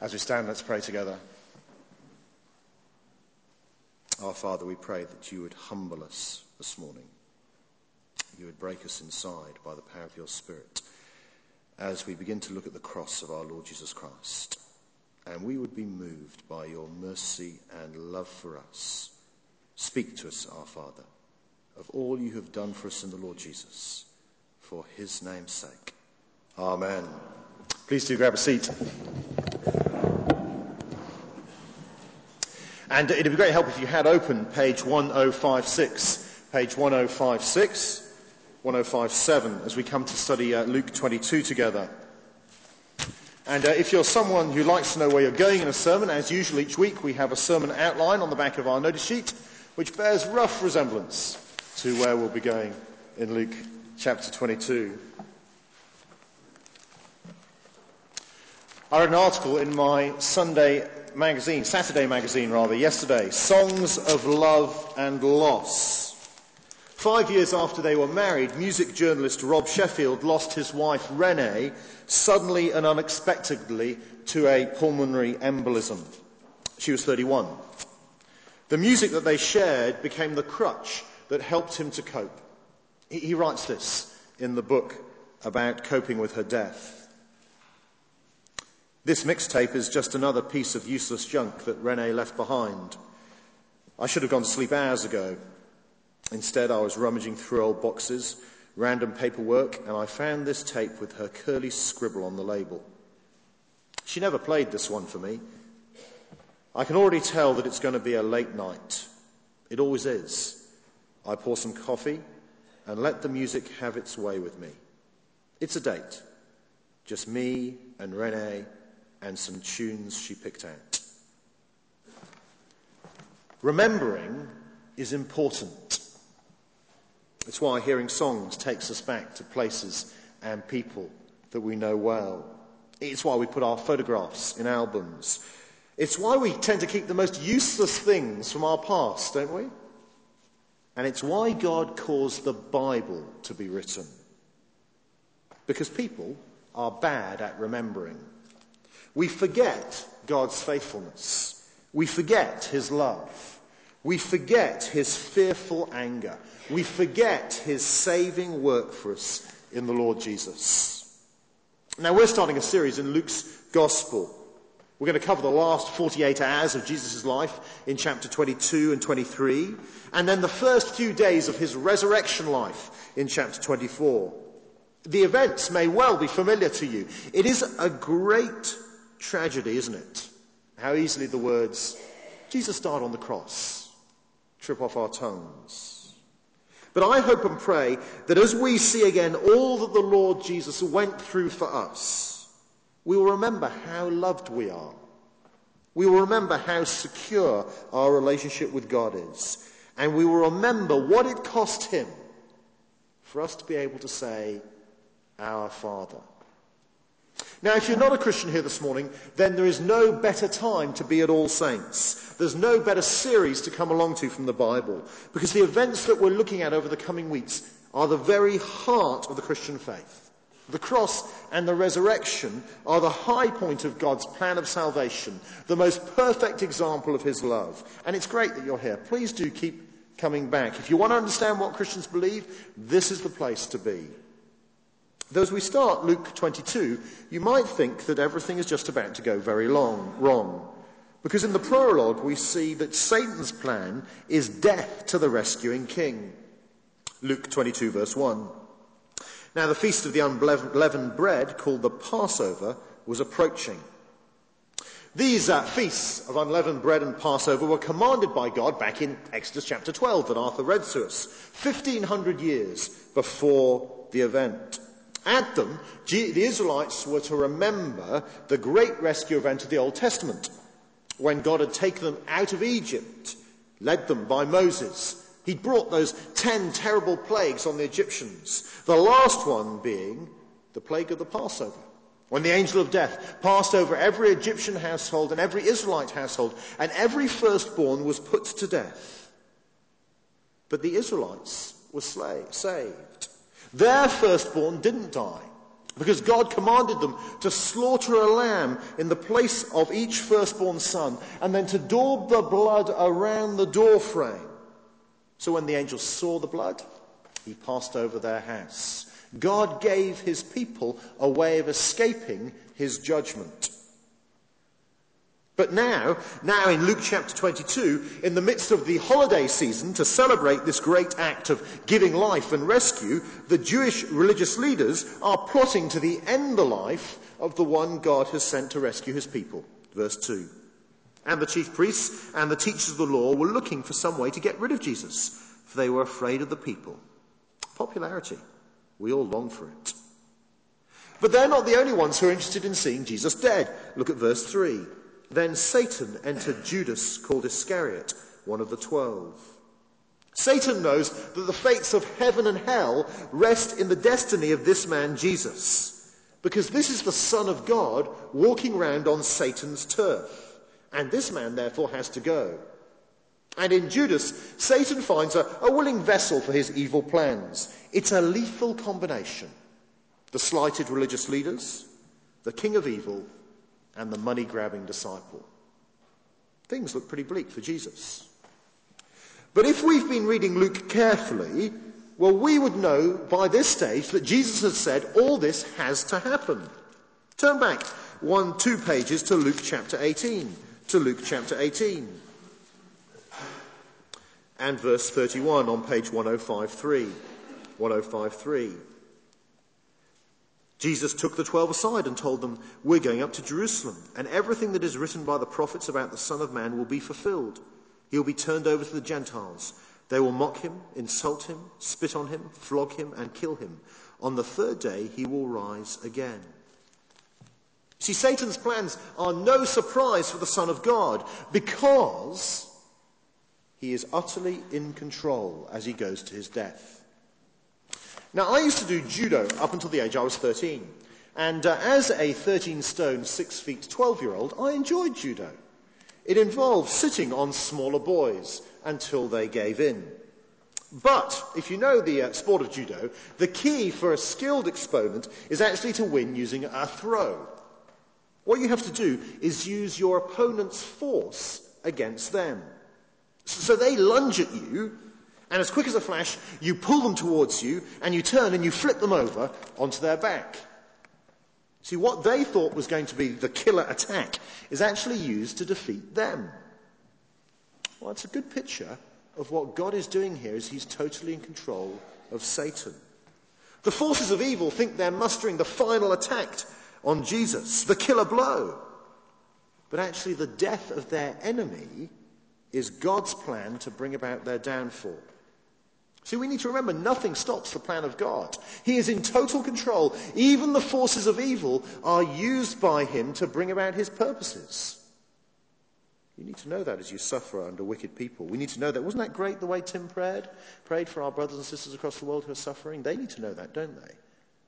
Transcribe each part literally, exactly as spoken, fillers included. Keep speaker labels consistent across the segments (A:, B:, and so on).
A: As we stand, let's pray together. Our Father, we pray that you would humble us this morning. You would break us inside by the power of your Spirit as we begin to look at the cross of our Lord Jesus Christ. And we would be moved by your mercy and love for us. Speak to us, our Father, of all you have done for us in the Lord Jesus, for his name's sake. Amen. Please do grab a seat. And it'd be great help if you had open page one oh five six, page one oh five six, one oh five seven, as we come to study uh, Luke twenty-two together. And uh, if you're someone who likes to know where you're going in a sermon, as usual each week we have a sermon outline on the back of our notice sheet, which bears rough resemblance to where we'll be going in Luke chapter twenty-two. I read an article in my Sunday magazine, Saturday magazine rather, yesterday, Songs of Love and Loss. Five years after they were married, music journalist Rob Sheffield lost his wife Renee suddenly and unexpectedly to a pulmonary embolism. She was thirty-one. The music that they shared became the crutch that helped him to cope. He, he writes this in the book about coping with her death. This mixtape is just another piece of useless junk that Renee left behind. I should have gone to sleep hours ago. Instead, I was rummaging through old boxes, random paperwork, and I found this tape with her curly scribble on the label. She never played this one for me. I can already tell that it's going to be a late night. It always is. I pour some coffee and let the music have its way with me. It's a date. Just me and Renee and some tunes she picked out. Remembering is important. It's why hearing songs takes us back to places and people that we know well. It's why we put our photographs in albums. It's why we tend to keep the most useless things from our past, don't we? And it's why God caused the Bible to be written. Because people are bad at remembering. We forget God's faithfulness. We forget his love. We forget his fearful anger. We forget his saving work for us in the Lord Jesus. Now we're starting a series in Luke's Gospel. We're going to cover the last forty-eight hours of Jesus' life in chapter twenty-two and twenty-three, and then the first few days of his resurrection life in chapter twenty-four. The events may well be familiar to you. It is a great tragedy, isn't it? How easily the words, Jesus died on the cross, trip off our tongues. But I hope and pray that as we see again all that the Lord Jesus went through for us, we will remember how loved we are. We will remember how secure our relationship with God is. And we will remember what it cost him for us to be able to say, Our Father. Now, if you're not a Christian here this morning, then there is no better time to be at All Saints. There's no better series to come along to from the Bible, because the events that we're looking at over the coming weeks are the very heart of the Christian faith. The cross and the resurrection are the high point of God's plan of salvation, the most perfect example of his love. And it's great that you're here. Please do keep coming back. If you want to understand what Christians believe, this is the place to be. Though as we start Luke twenty-two, you might think that everything is just about to go very long, wrong. Because in the prologue we see that Satan's plan is death to the rescuing king. Luke twenty-two verse one. Now the feast of the unleavened bread, called the Passover, was approaching. These uh, feasts of unleavened bread and Passover were commanded by God back in Exodus chapter twelve that Arthur read to us, fifteen hundred years before the event. At them, the Israelites were to remember the great rescue event of the Old Testament, when God had taken them out of Egypt, led them by Moses. He'd brought those ten terrible plagues on the Egyptians, the last one being the plague of the Passover, when the angel of death passed over every Egyptian household and every Israelite household, and every firstborn was put to death. But the Israelites were slay- saved. Their firstborn didn't die. Because God commanded them to slaughter a lamb in the place of each firstborn son, and then to daub the blood around the doorframe. So when the angel saw the blood, he passed over their house. God gave his people a way of escaping his judgment. But now, now in Luke chapter twenty-two, in the midst of the holiday season, to celebrate this great act of giving life and rescue, the Jewish religious leaders are plotting to the end the life of the one God has sent to rescue his people. Verse two. And the chief priests and the teachers of the law were looking for some way to get rid of Jesus, for they were afraid of the people. Popularity. We all long for it. But they're not the only ones who are interested in seeing Jesus dead. Look at verse three. Then Satan entered Judas, called Iscariot, one of the twelve. Satan knows that the fates of heaven and hell rest in the destiny of this man Jesus, because this is the Son of God walking around on Satan's turf, and this man therefore has to go. And in Judas, Satan finds a, a willing vessel for his evil plans. It's a lethal combination. The slighted religious leaders, the king of evil, and the money-grabbing disciple. Things look pretty bleak for Jesus. But if we've been reading Luke carefully, well, we would know by this stage that Jesus has said all this has to happen. Turn back one, two pages to Luke chapter eighteen. To Luke chapter eighteen. And verse thirty-one on page one oh five three. one oh five three. Jesus took the twelve aside and told them, "We're going up to Jerusalem, and everything that is written by the prophets about the Son of Man will be fulfilled. He will be turned over to the Gentiles. They will mock him, insult him, spit on him, flog him, and kill him. On the third day he will rise again." See, Satan's plans are no surprise for the Son of God, because he is utterly in control as he goes to his death. Now, I used to do judo up until the age I was thirteen. And uh, as a thirteen stone, six feet, twelve-year-old, I enjoyed judo. It involved sitting on smaller boys until they gave in. But, if you know the uh, sport of judo, the key for a skilled exponent is actually to win using a throw. What you have to do is use your opponent's force against them. So they lunge at you, and as quick as a flash, you pull them towards you, and you turn and you flip them over onto their back. See, what they thought was going to be the killer attack is actually used to defeat them. Well, it's a good picture of what God is doing here, is he's totally in control of Satan. The forces of evil think they're mustering the final attack on Jesus, the killer blow. But actually the death of their enemy is God's plan to bring about their downfall. See, we need to remember nothing stops the plan of God. He is in total control. Even the forces of evil are used by him to bring about his purposes. You need to know that as you suffer under wicked people. We need to know that. Wasn't that great the way Tim prayed? Prayed for our brothers and sisters across the world who are suffering? They need to know that, don't they?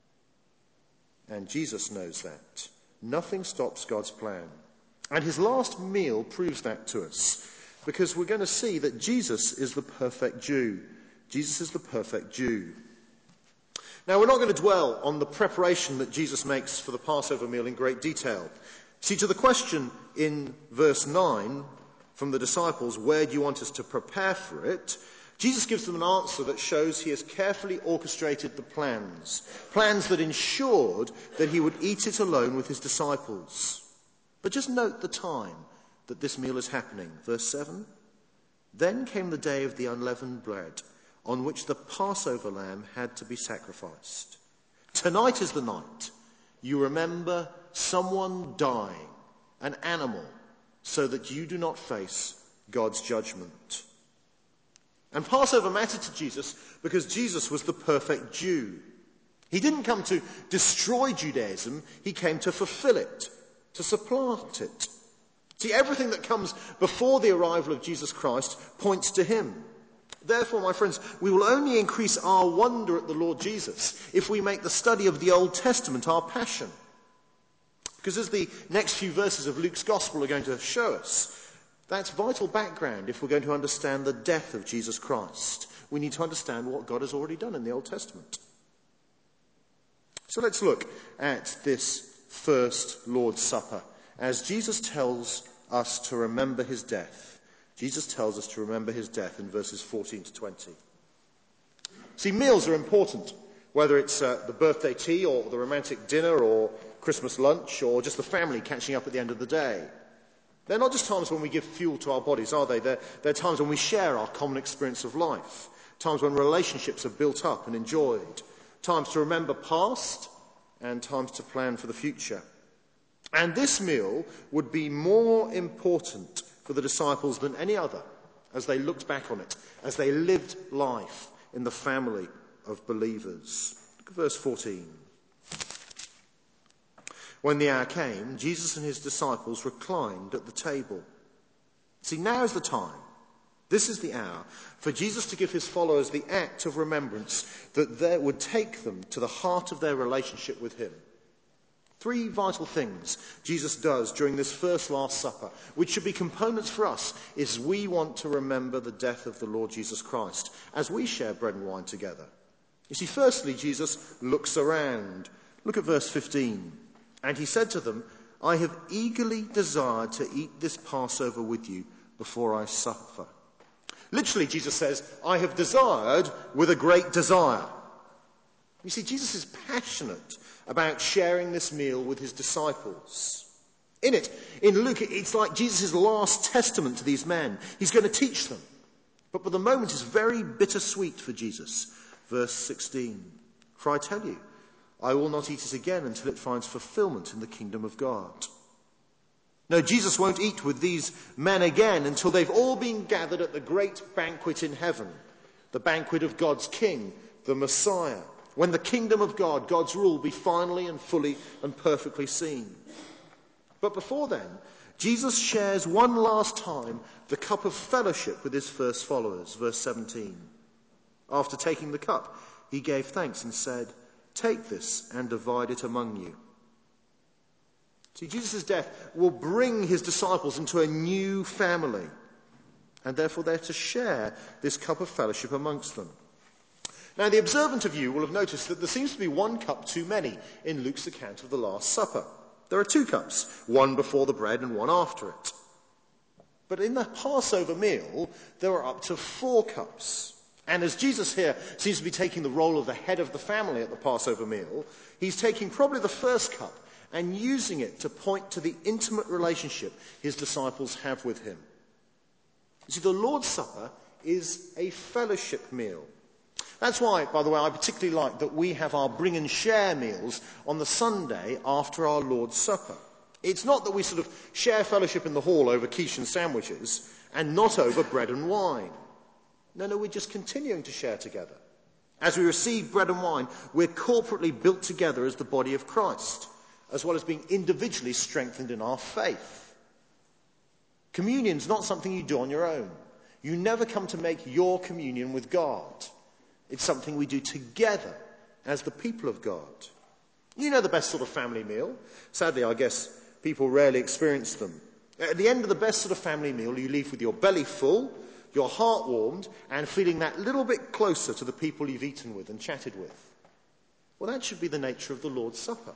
A: And Jesus knows that. Nothing stops God's plan. And his last meal proves that to us, because we're going to see that Jesus is the perfect Jew. Jesus is the perfect Jew. Now, we're not going to dwell on the preparation that Jesus makes for the Passover meal in great detail. See, to the question in verse nine from the disciples, where do you want us to prepare for it? Jesus gives them an answer that shows he has carefully orchestrated the plans. Plans that ensured that he would eat it alone with his disciples. But just note the time that this meal is happening. Verse seven. Then came the day of the unleavened bread, on which the Passover lamb had to be sacrificed. Tonight is the night. You remember someone dying, an animal, so that you do not face God's judgment. And Passover mattered to Jesus because Jesus was the perfect Jew. He didn't come to destroy Judaism, he came to fulfill it, to supplant it. See, everything that comes before the arrival of Jesus Christ points to him. Therefore, my friends, we will only increase our wonder at the Lord Jesus if we make the study of the Old Testament our passion. Because as the next few verses of Luke's Gospel are going to show us, that's vital background if we're going to understand the death of Jesus Christ. We need to understand what God has already done in the Old Testament. So let's look at this first Lord's Supper as Jesus tells us to remember his death. Jesus tells us to remember his death in verses fourteen to twenty. See, meals are important, whether it's uh, the birthday tea or the romantic dinner or Christmas lunch or just the family catching up at the end of the day. They're not just times when we give fuel to our bodies, are they? They're, they're times when we share our common experience of life, times when relationships are built up and enjoyed, times to remember past and times to plan for the future. And this meal would be more important for the disciples than any other as they looked back on it, as they lived life in the family of believers. Look at verse fourteen. When the hour came, Jesus and his disciples reclined at the table. See, now is the time. This is the hour for Jesus to give his followers the act of remembrance that there would take them to the heart of their relationship with him. Three vital things Jesus does during this first Last Supper, which should be components for us, is we want to remember the death of the Lord Jesus Christ as we share bread and wine together. You see, firstly, Jesus looks around. Look at verse fifteen. And he said to them, I have eagerly desired to eat this Passover with you before I suffer. Literally, Jesus says, I have desired with a great desire. You see, Jesus is passionate about sharing this meal with his disciples. In it, in Luke, it's like Jesus' last testament to these men. He's going to teach them. But, but the moment is very bittersweet for Jesus. Verse sixteen, for I tell you, I will not eat it again until it finds fulfillment in the kingdom of God. No, Jesus won't eat with these men again until they've all been gathered at the great banquet in heaven, the banquet of God's King, the Messiah, when the kingdom of God, God's rule, be finally and fully and perfectly seen. But before then, Jesus shares one last time the cup of fellowship with his first followers, verse seventeen. After taking the cup, he gave thanks and said, take this and divide it among you. See, Jesus' death will bring his disciples into a new family, and therefore they're to share this cup of fellowship amongst them. Now, the observant of you will have noticed that there seems to be one cup too many in Luke's account of the Last Supper. There are two cups, one before the bread and one after it. But in the Passover meal, there are up to four cups. And as Jesus here seems to be taking the role of the head of the family at the Passover meal, he's taking probably the first cup and using it to point to the intimate relationship his disciples have with him. You see, the Lord's Supper is a fellowship meal. That's why, by the way, I particularly like that we have our bring and share meals on the Sunday after our Lord's Supper. It's not that we sort of share fellowship in the hall over quiche and sandwiches and not over bread and wine. No, no, we're just continuing to share together. As we receive bread and wine, we're corporately built together as the body of Christ, as well as being individually strengthened in our faith. Communion's not something you do on your own. You never come to make your communion with God. It's something we do together as the people of God. You know the best sort of family meal. Sadly, I guess people rarely experience them. At the end of the best sort of family meal, you leave with your belly full, your heart warmed, and feeling that little bit closer to the people you've eaten with and chatted with. Well, that should be the nature of the Lord's Supper.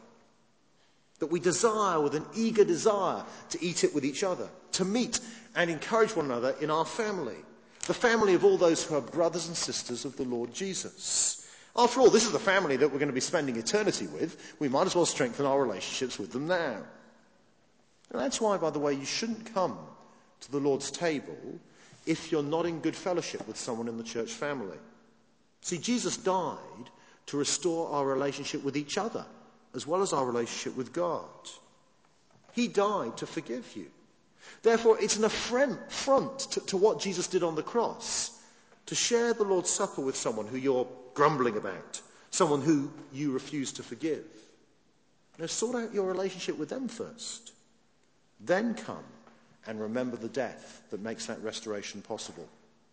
A: That we desire with an eager desire to eat it with each other, to meet and encourage one another in our family, the family of all those who are brothers and sisters of the Lord Jesus. After all, this is the family that we're going to be spending eternity with. We might as well strengthen our relationships with them now. And that's why, by the way, you shouldn't come to the Lord's table if you're not in good fellowship with someone in the church family. See, Jesus died to restore our relationship with each other, as well as our relationship with God. He died to forgive you. Therefore, it's an affront to, to what Jesus did on the cross, to share the Lord's Supper with someone who you're grumbling about, someone who you refuse to forgive. Now, sort out your relationship with them first. Then come and remember the death that makes that restoration possible.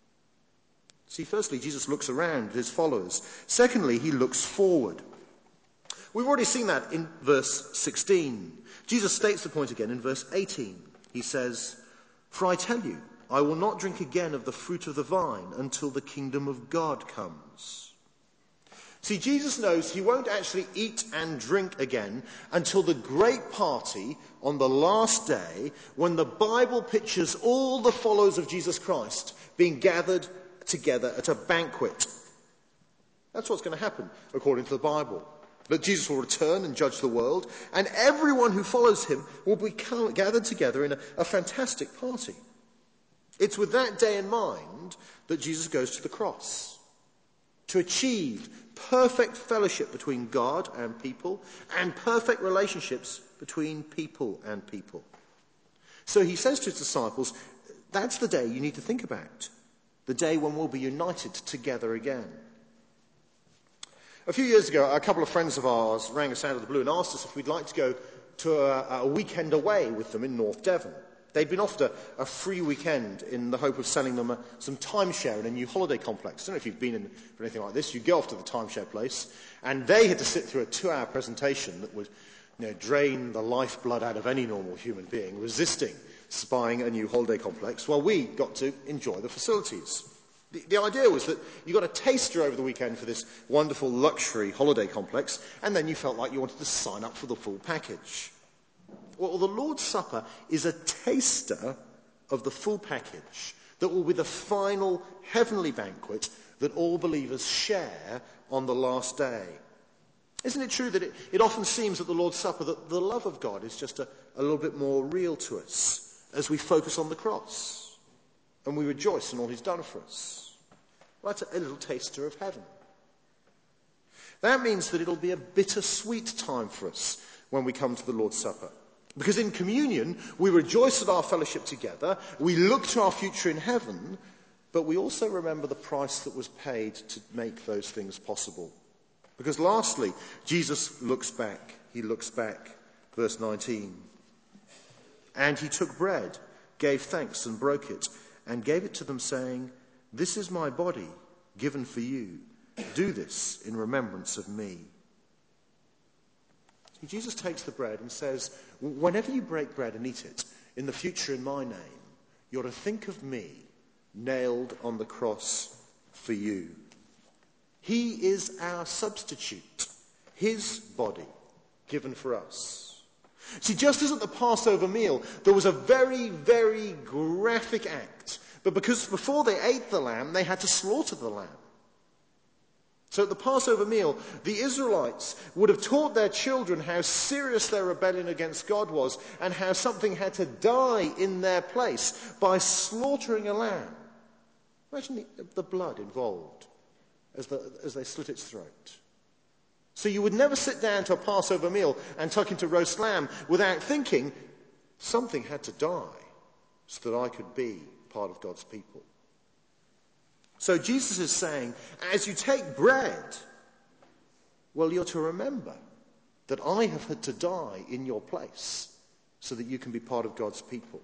A: See, firstly, Jesus looks around at his followers. Secondly, he looks forward. We've already seen that in verse sixteen. Jesus states the point again in verse eighteen. He says, for I tell you, I will not drink again of the fruit of the vine until the kingdom of God comes. See, Jesus knows he won't actually eat and drink again until the great party on the last day, when the Bible pictures all the followers of Jesus Christ being gathered together at a banquet. That's what's going to happen, according to the Bible. That Jesus will return and judge the world, and everyone who follows him will be gathered together in a, a fantastic party. It's with that day in mind that Jesus goes to the cross, to achieve perfect fellowship between God and people, and perfect relationships between people and people. So he says to his disciples, that's the day you need to think about, the day when we'll be united together again. A few years ago, a couple of friends of ours rang us out of the blue and asked us if we'd like to go to a, a weekend away with them in North Devon. They'd been offered a, a free weekend in the hope of selling them a, some timeshare in a new holiday complex. I don't know if you've been in for anything like this. You go off to the timeshare place, and they had to sit through a two-hour presentation that would, you know, drain the lifeblood out of any normal human being, resisting buying a new holiday complex, while we got to enjoy the facilities. The, the idea was that you got a taster over the weekend for this wonderful luxury holiday complex, and then you felt like you wanted to sign up for the full package. Well, the Lord's Supper is a taster of the full package that will be the final heavenly banquet that all believers share on the last day. Isn't it true that it, it often seems at the Lord's Supper that the love of God is just a, a little bit more real to us as we focus on the cross and we rejoice in all he's done for us? Well, that's a, a little taster of heaven. That means that it'll be a bittersweet time for us when we come to the Lord's Supper. Because in communion, we rejoice at our fellowship together, we look to our future in heaven, but we also remember the price that was paid to make those things possible. Because lastly, Jesus looks back. He looks back. Verse nineteen. And he took bread, gave thanks and broke it, and gave it to them, saying, "This is my body, given for you. Do this in remembrance of me." Jesus takes the bread and says, whenever you break bread and eat it, in the future in my name, you're to think of me nailed on the cross for you. He is our substitute, his body given for us. See, just as at the Passover meal, there was a very, very graphic act, but because before they ate the lamb, they had to slaughter the lamb. So at the Passover meal, the Israelites would have taught their children how serious their rebellion against God was and how something had to die in their place by slaughtering a lamb. Imagine the, the blood involved as, the, as they slit its throat. So you would never sit down to a Passover meal and tuck into roast lamb without thinking, something had to die so that I could be part of God's people. So Jesus is saying, as you take bread, well, you're to remember that I have had to die in your place so that you can be part of God's people.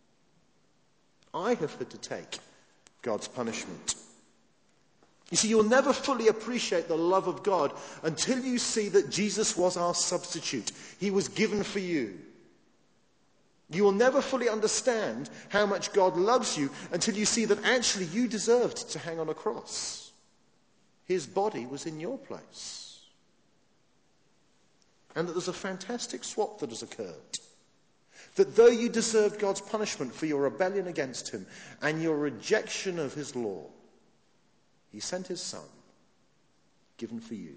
A: I have had to take God's punishment. You see, you'll never fully appreciate the love of God until you see that Jesus was our substitute. He was given for you. You will never fully understand how much God loves you until you see that actually you deserved to hang on a cross. His body was in your place. And that there's a fantastic swap that has occurred. That though you deserved God's punishment for your rebellion against him and your rejection of his law, he sent his son, given for you.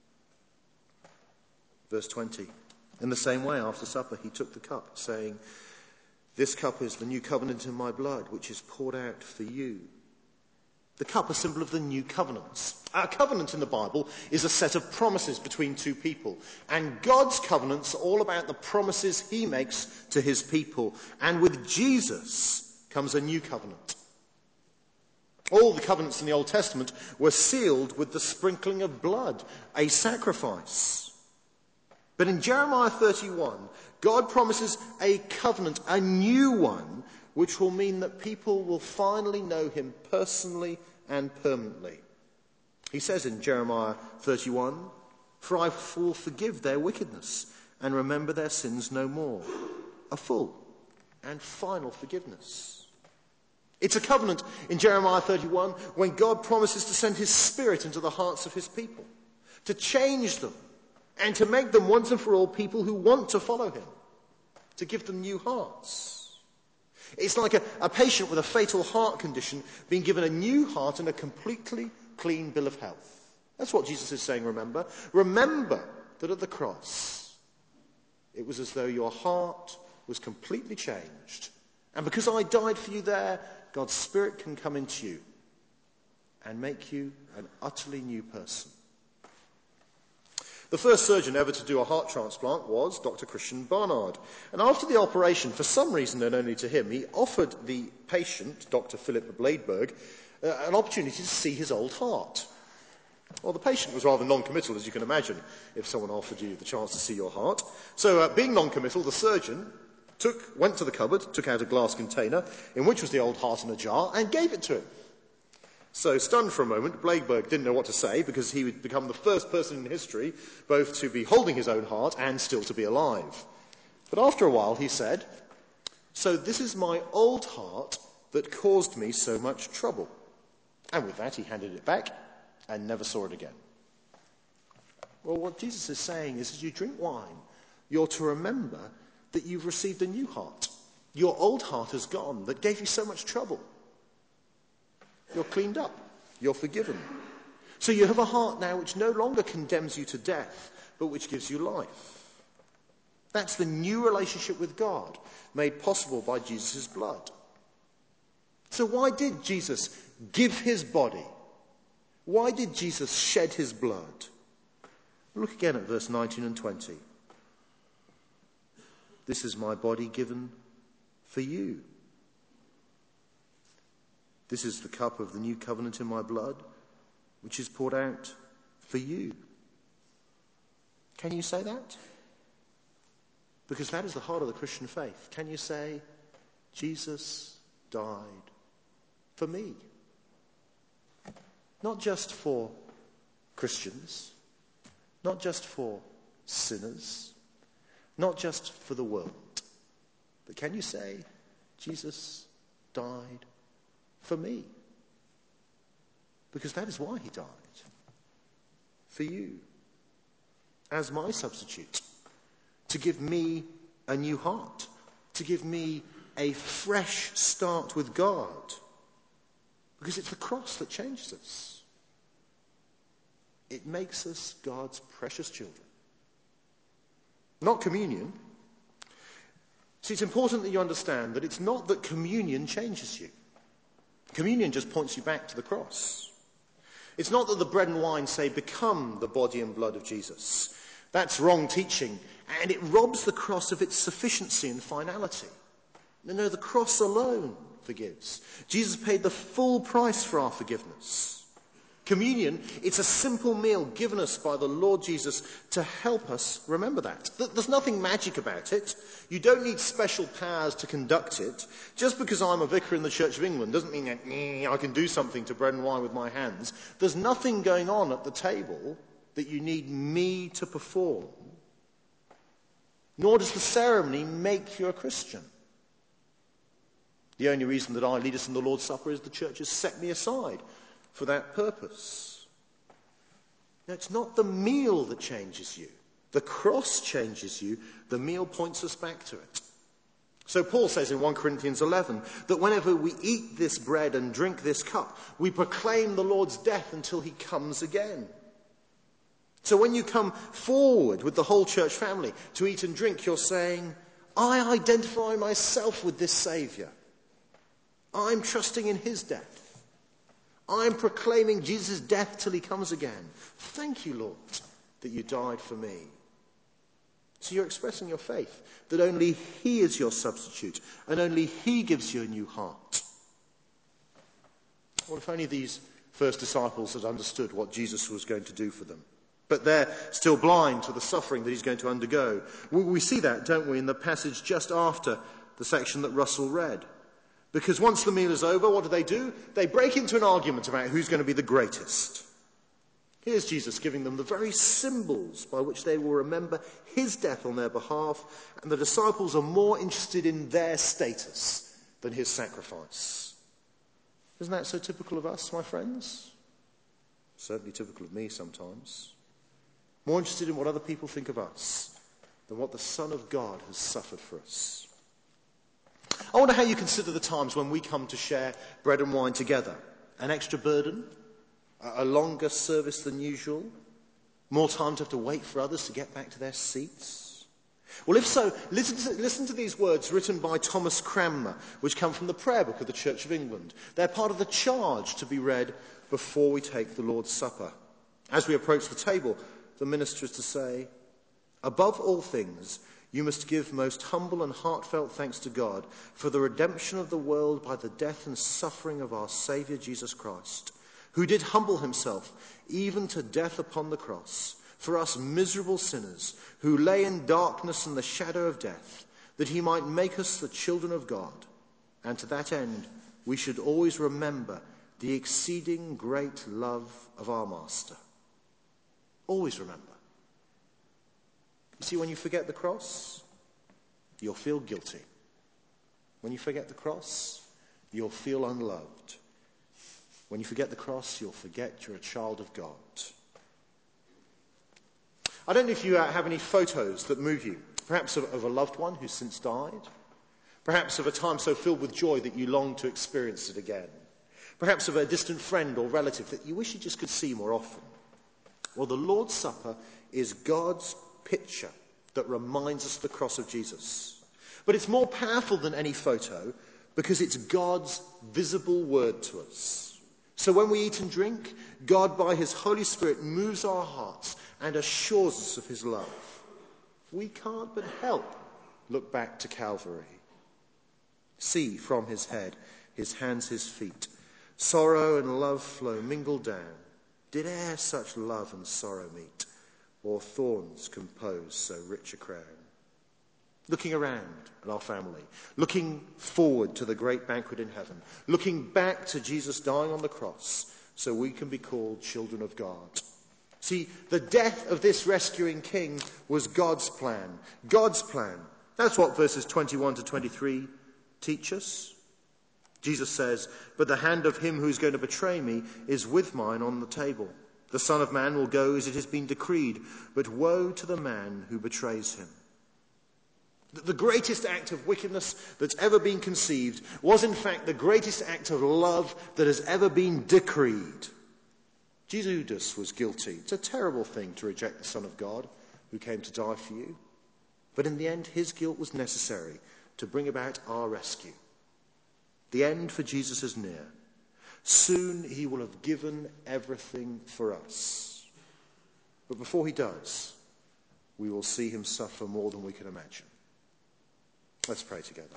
A: Verse twenty. In the same way, after supper, he took the cup, saying, "This cup is the new covenant in my blood, which is poured out for you." The cup, a symbol of the new covenants. Our covenant in the Bible is a set of promises between two people. And God's covenants are all about the promises he makes to his people. And with Jesus comes a new covenant. All the covenants in the Old Testament were sealed with the sprinkling of blood, a sacrifice. But in Jeremiah thirty-one, God promises a covenant, a new one, which will mean that people will finally know him personally and permanently. He says in Jeremiah thirty-one, "For I will forgive their wickedness and remember their sins no more." A full and final forgiveness. It's a covenant in Jeremiah thirty-one when God promises to send his Spirit into the hearts of his people. to change them, and to make them once and for all people who want to follow him, to give them new hearts. It's like a, a patient with a fatal heart condition being given a new heart and a completely clean bill of health. That's what Jesus is saying, remember. Remember that at the cross, it was as though your heart was completely changed. And because I died for you there, God's Spirit can come into you and make you an utterly new person. The first surgeon ever to do a heart transplant was Doctor Christian Barnard. And after the operation, for some reason known only to him, he offered the patient, Doctor Philip Bladeberg, uh, an opportunity to see his old heart. Well, the patient was rather non-committal, as you can imagine, if someone offered you the chance to see your heart. So, uh, being non-committal, the surgeon took, went to the cupboard, took out a glass container, in which was the old heart in a jar, and gave it to him. So, stunned for a moment, Bladeberg didn't know what to say, because he would become the first person in history both to be holding his own heart and still to be alive. But after a while, he said, "So this is my old heart that caused me so much trouble." And with that, he handed it back and never saw it again. Well, what Jesus is saying is, as you drink wine, you're to remember that you've received a new heart. Your old heart has gone, that gave you so much trouble. You're cleaned up. You're forgiven. So you have a heart now which no longer condemns you to death, but which gives you life. That's the new relationship with God, made possible by Jesus' blood. So why did Jesus give his body? Why did Jesus shed his blood? Look again at verse nineteen and twenty. "This is my body given for you. This is the cup of the new covenant in my blood, which is poured out for you." Can you say that? Because that is the heart of the Christian faith. Can you say, Jesus died for me? Not just for Christians, not just for sinners, not just for the world, but can you say, Jesus died for me? Because that is why he died. For you. As my substitute. To give me a new heart. To give me a fresh start with God. Because it's the cross that changes us. It makes us God's precious children. Not communion. See, it's important that you understand that it's not that communion changes you. Communion just points you back to the cross. It's not that the bread and wine say, become the body and blood of Jesus. That's wrong teaching, and it robs the cross of its sufficiency and finality. No, no, the cross alone forgives. Jesus paid the full price for our forgiveness. Communion, it's a simple meal given us by the Lord Jesus to help us remember that. There's nothing magic about it. You don't need special powers to conduct it. Just because I'm a vicar in the Church of England doesn't mean that I can do something to bread and wine with my hands. There's nothing going on at the table that you need me to perform. Nor does the ceremony make you a Christian. The only reason that I lead us in the Lord's Supper is the church has set me aside for that purpose. Now, it's not the meal that changes you. The cross changes you. The meal points us back to it. So Paul says in First Corinthians eleven that whenever we eat this bread and drink this cup, we proclaim the Lord's death until he comes again. So when you come forward with the whole church family to eat and drink, you're saying, I identify myself with this Saviour. I'm trusting in his death. I'm proclaiming Jesus' death till he comes again. Thank you, Lord, that you died for me. So you're expressing your faith that only he is your substitute and only he gives you a new heart. Well, if only these first disciples had understood what Jesus was going to do for them. But they're still blind to the suffering that he's going to undergo. We see that, don't we, in the passage just after the section that Russell read. Because once the meal is over, what do they do? They break into an argument about who's going to be the greatest. Here's Jesus giving them the very symbols by which they will remember his death on their behalf, and the disciples are more interested in their status than his sacrifice. Isn't that so typical of us, my friends? Certainly typical of me sometimes. more interested in what other people think of us than what the Son of God has suffered for us. I wonder how you consider the times when we come to share bread and wine together. An extra burden? A longer service than usual? More time to have to wait for others to get back to their seats? Well, if so, listen to, listen to these words written by Thomas Cranmer, which come from the prayer book of the Church of England. They're part of the charge to be read before we take the Lord's Supper. As we approach the table, the minister is to say, "Above all things, you must give most humble and heartfelt thanks to God for the redemption of the world by the death and suffering of our Saviour Jesus Christ, who did humble himself even to death upon the cross, for us miserable sinners who lay in darkness and the shadow of death, that he might make us the children of God. And to that end, we should always remember the exceeding great love of our Master." Always remember. You see, when you forget the cross, you'll feel guilty. When you forget the cross, you'll feel unloved. When you forget the cross, you'll forget you're a child of God. I don't know if you have any photos that move you. Perhaps of, of a loved one who's since died. Perhaps of a time so filled with joy that you long to experience it again. Perhaps of a distant friend or relative that you wish you just could see more often. Well, the Lord's Supper is God's picture that reminds us of the cross of Jesus. But it's more powerful than any photo because it's God's visible word to us. So when we eat and drink, God by his Holy Spirit moves our hearts and assures us of his love. We can't but help look back to Calvary. See from his head, his hands, his feet, sorrow and love flow mingled down. Did e'er such love and sorrow meet, or thorns compose so rich a crown? Looking around at our family, looking forward to the great banquet in heaven, looking back to Jesus dying on the cross so we can be called children of God. See, the death of this rescuing king was God's plan. God's plan. That's what verses twenty-one to twenty-three teach us. Jesus says, "But the hand of him who's going to betray me is with mine on the table. The Son of Man will go as it has been decreed, but woe to the man who betrays him." The greatest act of wickedness that's ever been conceived was in fact the greatest act of love that has ever been decreed. Judas was guilty. It's a terrible thing to reject the Son of God who came to die for you. But in the end, his guilt was necessary to bring about our rescue. The end for Jesus is near. Soon he will have given everything for us. But before he does, we will see him suffer more than we can imagine. Let's pray together.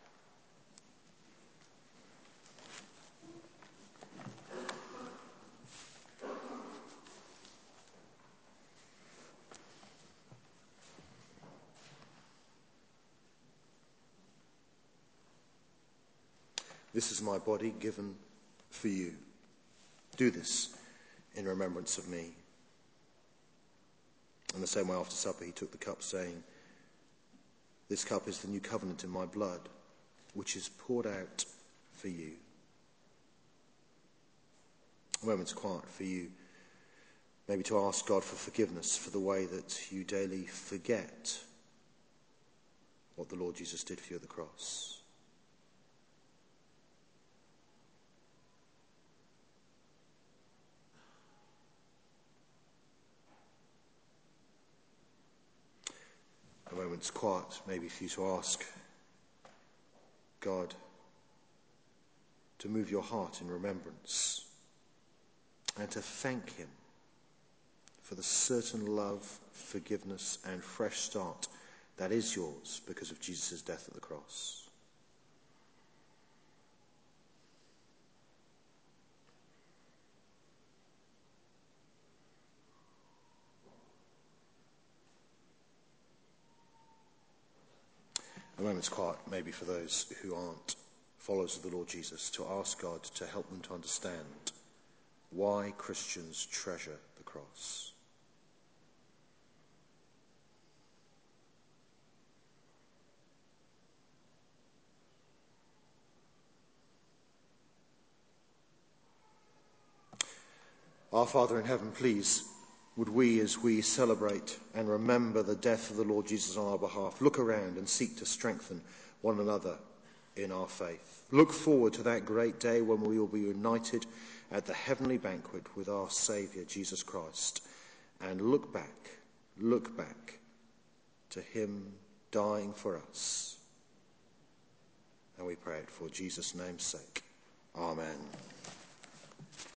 A: This is my body given for you. Do this in remembrance of me. In the same way, after supper, he took the cup, saying, "This cup is the new covenant in my blood, which is poured out for you." A moment's quiet for you, maybe to ask God for forgiveness for the way that you daily forget what the Lord Jesus did for you at the cross. A moment's quiet, maybe for you to ask God to move your heart in remembrance and to thank him for the certain love, forgiveness and fresh start that is yours because of Jesus' death at the cross. A moment's quiet, maybe for those who aren't followers of the Lord Jesus, to ask God to help them to understand why Christians treasure the cross. Our Father in heaven, please would we, as we celebrate and remember the death of the Lord Jesus on our behalf, look around and seek to strengthen one another in our faith. Look forward to that great day when we will be united at the heavenly banquet with our Saviour, Jesus Christ. And look back, look back to him dying for us. And we pray it for Jesus' name's sake. Amen.